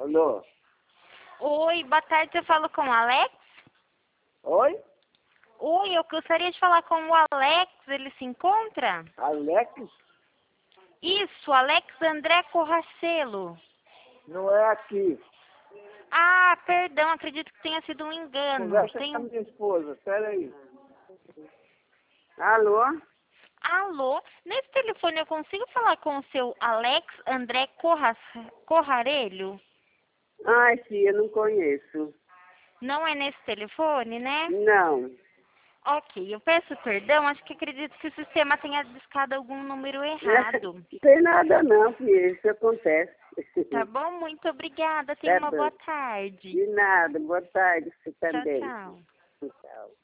Alô? Oi, boa tarde, eu falo com o Alex? Oi? Oi, eu gostaria de falar com o Alex, ele se encontra? Alex? Isso, Alex André Corracelo. Não é aqui. Ah, perdão, acredito que tenha sido um engano. Conversa com a minha esposa, peraí. Alô? Alô, nesse telefone eu consigo falar com o seu Alex André Corrarelho? Ai, filha, eu não conheço. Não é nesse telefone, né? Não. Ok, eu peço perdão, acho que acredito que o sistema tenha discado algum número errado. Não tem nada não, filha, isso acontece. Tá bom? Muito obrigada, tenha Tá uma bom. boa tarde. De nada, boa tarde, você Tchau, também. tchau. Tchau.